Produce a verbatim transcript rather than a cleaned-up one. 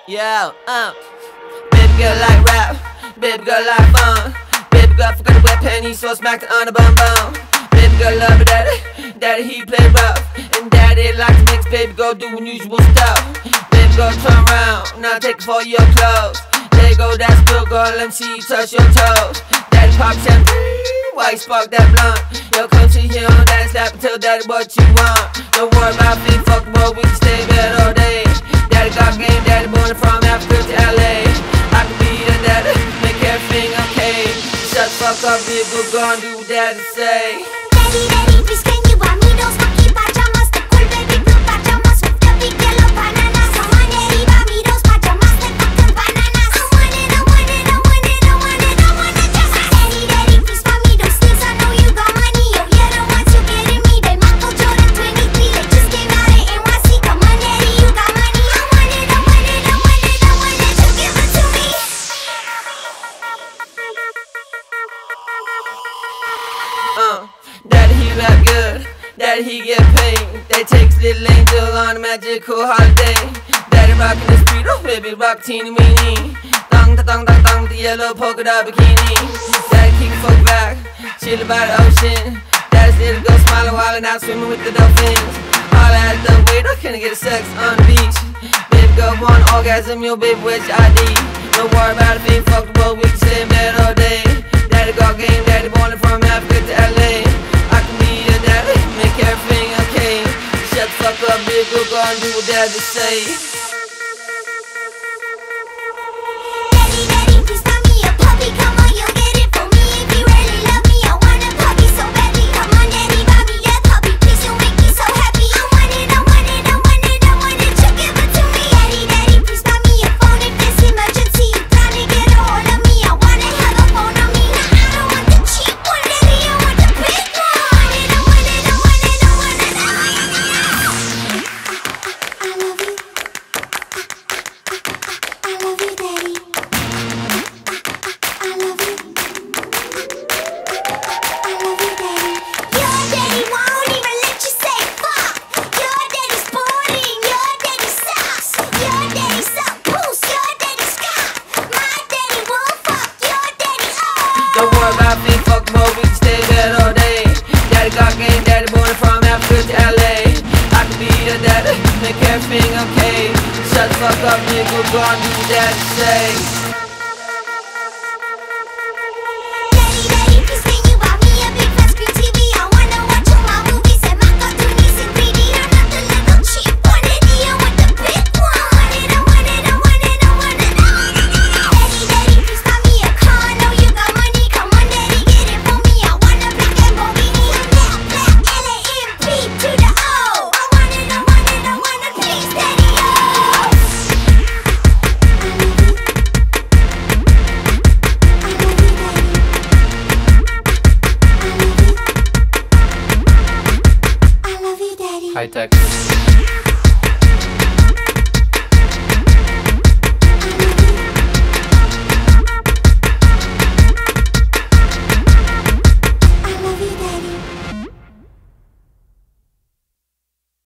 Yo, uh baby girl like rap, baby girl like fun. Baby girl forgot to wear panties, so smacked her on the bum bum. Baby girl love her daddy, daddy he play rough, and daddy like to mix, baby girl do unusual stuff. Baby girl turn around, now take it for your clothes. There you go, that's good girl, let me see you touch your toes. Daddy pop champagne, why you spark that blunt? Yo, come sit here on that slap and tell daddy what you want. Don't worry about being fucked, boy, we can stay bed all day. Daddy got game, daddy born from Africa to L A. I can be the daddy, make everything okay. Shut the fuck up, be a good girl and do what daddy say. Daddy, daddy, please can you buy me those funky pajamas, the cool baby blue pajamas with the big yellow bananas? Come on, daddy, buy me those pajamas like fucking bananas. I want it, I want it, I want it, I want it, I want it just. Daddy, daddy, please buy me those things, I know you got money. Oh yeah, the ones you getting me, they Michael Jordan twenty-three, they just came out of N Y C. Come on, daddy, you got money. I want it, I want it, I want it, I want it, you give it to me. Uh, daddy he rap good, daddy he get paid. They takes little angel on a magical holiday. Daddy rockin' the street, oh baby rock teeny weeny. Dong da dong dong dong, the yellow polka dot bikini. Daddy keep folk back, chill by the ocean. Daddy's little girl smiling while out swimming with the dolphins. All at the waiter, can I get a sex on the beach? Baby girl want orgasm, yo baby where's your I D? Don't worry about it, being fucked up, we can stay in bed all day. Daddy got game, daddy born from Africa to L A. I can be your daddy, make everything okay. Shut the fuck up, be a good girl and do what daddy say. Daddy, daddy, please buy me a puppy. Come on, you'll get it for me if you really love me. I want a puppy so badly. Come on, daddy, buy me that puppy. Please, you make me so happy. I want it, I want it, I want it, I want it. You give it to me. Daddy, daddy, please buy me a phone if there's emergency. You trying to get a hold of me. I wanna have a phone on me. Nah, I don't want the cheap one, daddy. I want the big one. I want it, I want it, I want it, I want it, I want it. I love you. I love you, daddy. I love you. I love you, daddy. Your daddy won't even let you say fuck. Your daddy's sporting. Your daddy sucks. Your daddy suck boost. Your daddy Scott. My daddy will fuck. Your daddy up. Don't worry about being fucked up, we can stay in bed all day. Daddy got game, daddy born from Africa to L A. I can be your daddy, make everything okay. Shut the fuck up, be a good girl and do what daddy say. Daddy, daddy, please can you buy me a big fat screen T V? I wanna watch all my movies and my cartoonies in three D. I'm not the little cheap one, daddy. I want the big one. I want it, I want it, I want it, I want it, I want it. Daddy, daddy, please buy me a car. I know you got money. Come on, daddy, get it for me. I want a black Lamborghini. Black, black, L A M P to the O. I want it, I want it, I want it, please, daddy, oh. I love you, daddy. High tech.